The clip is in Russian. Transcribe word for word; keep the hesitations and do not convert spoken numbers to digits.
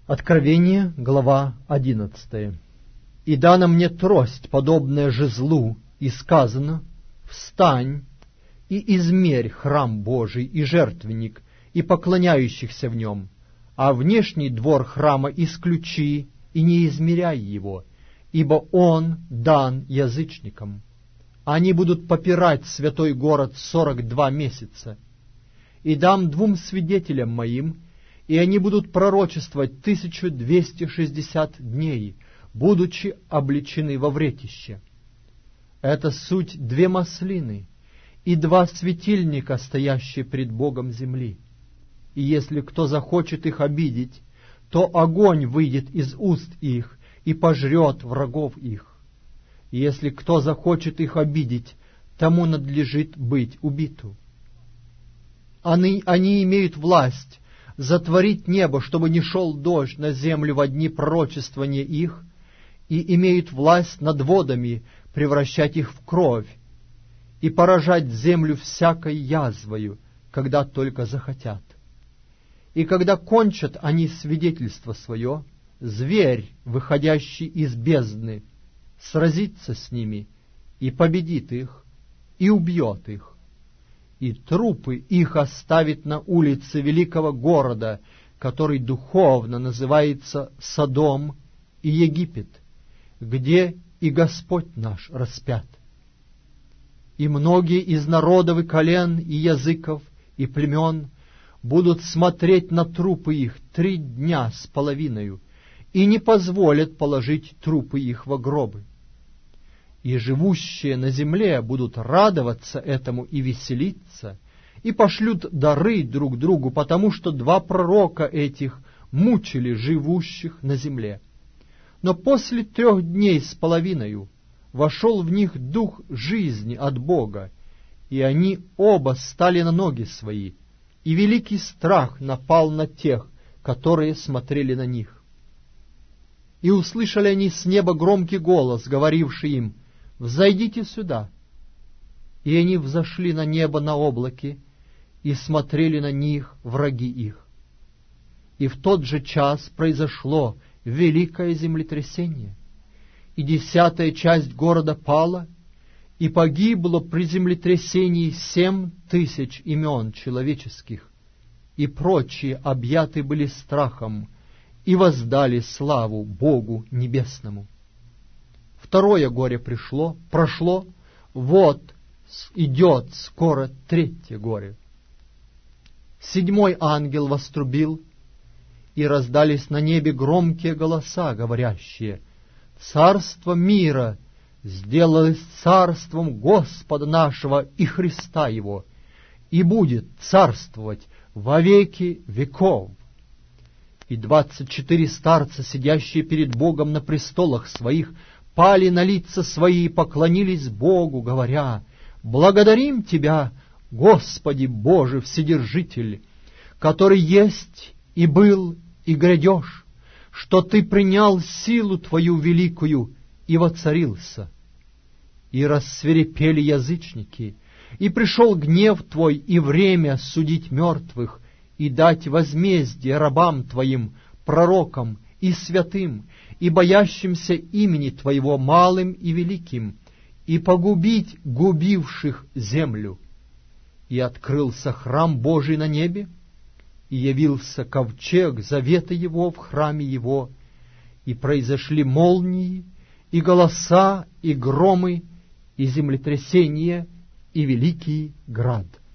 Откровение, глава одиннадцатая. «И дана мне трость, подобная жезлу, и сказано: встань и измерь храм Божий и жертвенник, и поклоняющихся в нем, а внешний двор храма исключи и не измеряй его, ибо он дан язычникам. Они будут попирать святой город сорок два месяца. И дам двум свидетелям моим, и они будут пророчествовать тысячу двести шестьдесят дней, будучи облечены во вретище. Это суть две маслины и два светильника, стоящие пред Богом земли. И если кто захочет их обидеть, то огонь выйдет из уст их и пожрет врагов их. И если кто захочет их обидеть, тому надлежит быть убиту. Они, они имеют власть затворить небо, чтобы не шел дождь на землю во дни пророчествования их, и имеют власть над водами превращать их в кровь, и поражать землю всякой язвою, когда только захотят. И когда кончат они свидетельство свое, зверь, выходящий из бездны, сразится с ними и победит их, и убьет их. И трупы их оставит на улице великого города, который духовно называется Содом и Египет, где и Господь наш распят. И многие из народов и колен, и языков, и племен будут смотреть на трупы их три дня с половиною, и не позволят положить трупы их во гробы. И живущие на земле будут радоваться этому и веселиться, и пошлют дары друг другу, потому что два пророка этих мучили живущих на земле. Но после трех дней с половиною вошел в них дух жизни от Бога, и они оба стали на ноги свои, и великий страх напал на тех, которые смотрели на них. И услышали они с неба громкий голос, говоривший им: «Взойдите сюда». И они взошли на небо на облаке, и смотрели на них враги их. И в тот же час произошло великое землетрясение, и десятая часть города пала, и погибло при землетрясении семь тысяч имен человеческих, и прочие объяты были страхом, и воздали славу Богу Небесному. Второе горе пришло, прошло, вот идет скоро третье горе. Седьмой ангел вострубил, и раздались на небе громкие голоса, говорящие: «Царство мира сделалось царством Господа нашего и Христа Его, и будет царствовать во веки веков». И двадцать четыре старца, сидящие перед Богом на престолах своих, пали на лица свои и поклонились Богу, говоря: «Благодарим Тебя, Господи Боже Вседержитель, который есть и был и грядешь, что Ты принял силу Твою великую и воцарился. И рассвирепели язычники, и пришел гнев Твой, и время судить мертвых, и дать возмездие рабам Твоим, пророкам и святым, и боящимся имени Твоего малым и великим, и погубить губивших землю. И открылся храм Божий на небе, и явился ковчег завета Его в храме Его, и произошли молнии, и голоса, и громы, и землетрясения, и великий град.